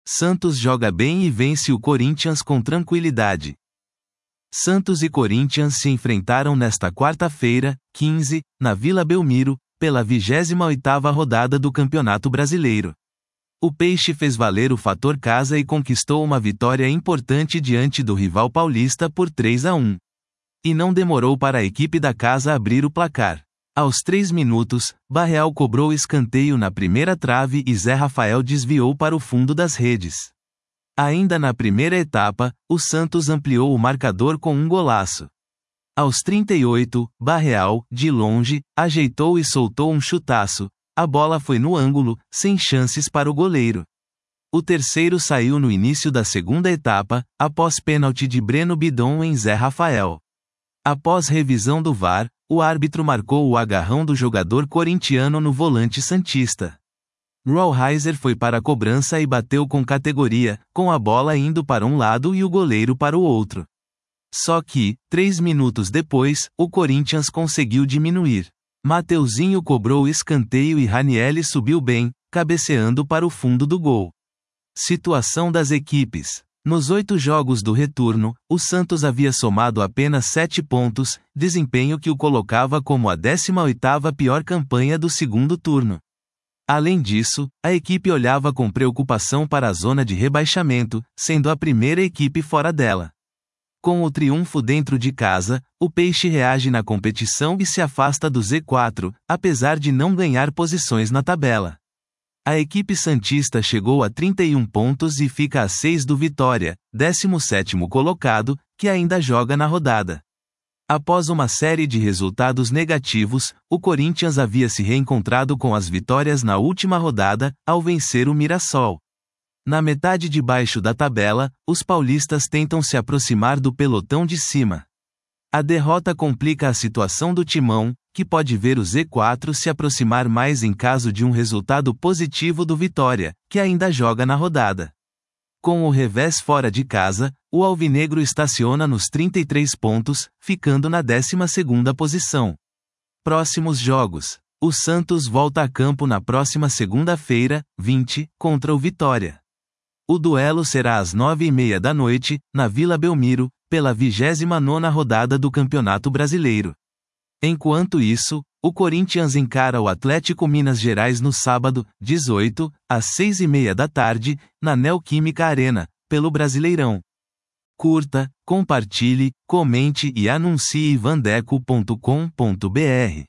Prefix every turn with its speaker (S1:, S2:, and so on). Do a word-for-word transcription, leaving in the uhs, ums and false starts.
S1: Santos joga bem e vence o Corinthians com tranquilidade. Santos e Corinthians se enfrentaram nesta quarta-feira, quinze, na Vila Belmiro, pela vigésima oitava rodada do Campeonato Brasileiro. O Peixe fez valer o fator casa e conquistou uma vitória importante diante do rival paulista por três a um. E não demorou para a equipe da casa abrir o placar. Aos três minutos, Barreal cobrou escanteio na primeira trave e Zé Rafael desviou para o fundo das redes. Ainda na primeira etapa, o Santos ampliou o marcador com um golaço. Aos trinta e oito, Barreal, de longe, ajeitou e soltou um chutaço. A bola foi no ângulo, sem chances para o goleiro. O terceiro saiu no início da segunda etapa, após pênalti de Breno Bidon em Zé Rafael. Após revisão do V A R, o árbitro marcou o agarrão do jogador corintiano no volante santista. Rollheiser foi para a cobrança e bateu com categoria, com a bola indo para um lado e o goleiro para o outro. Só que, três minutos depois, o Corinthians conseguiu diminuir. Mateuzinho cobrou escanteio e Ranielli subiu bem, cabeceando para o fundo do gol. Situação das equipes. Nos oito jogos do retorno, o Santos havia somado apenas sete pontos, desempenho que o colocava como a décima oitava pior campanha do segundo turno. Além disso, a equipe olhava com preocupação para a zona de rebaixamento, sendo a primeira equipe fora dela. Com o triunfo dentro de casa, o Peixe reage na competição e se afasta do Z quatro, apesar de não ganhar posições na tabela. A equipe santista chegou a trinta e um pontos e fica a seis do Vitória, décimo sétimo colocado, que ainda joga na rodada. Após uma série de resultados negativos, o Corinthians havia se reencontrado com as vitórias na última rodada, ao vencer o Mirassol. Na metade de baixo da tabela, os paulistas tentam se aproximar do pelotão de cima. A derrota complica a situação do Timão, que pode ver o Z quatro se aproximar mais em caso de um resultado positivo do Vitória, que ainda joga na rodada. Com o revés fora de casa, o alvinegro estaciona nos trinta e três pontos, ficando na décima segunda posição. Próximos jogos. O Santos volta a campo na próxima segunda-feira, vinte, contra o Vitória. O duelo será às nove e meia da noite, na Vila Belmiro, pela vigésima nona rodada do Campeonato Brasileiro. Enquanto isso, o Corinthians encara o Atlético Minas Gerais no sábado, dezoito, às seis e meia da tarde, na Neoquímica Arena, pelo Brasileirão. Curta, compartilhe, comente e anuncie vandeco ponto com ponto br.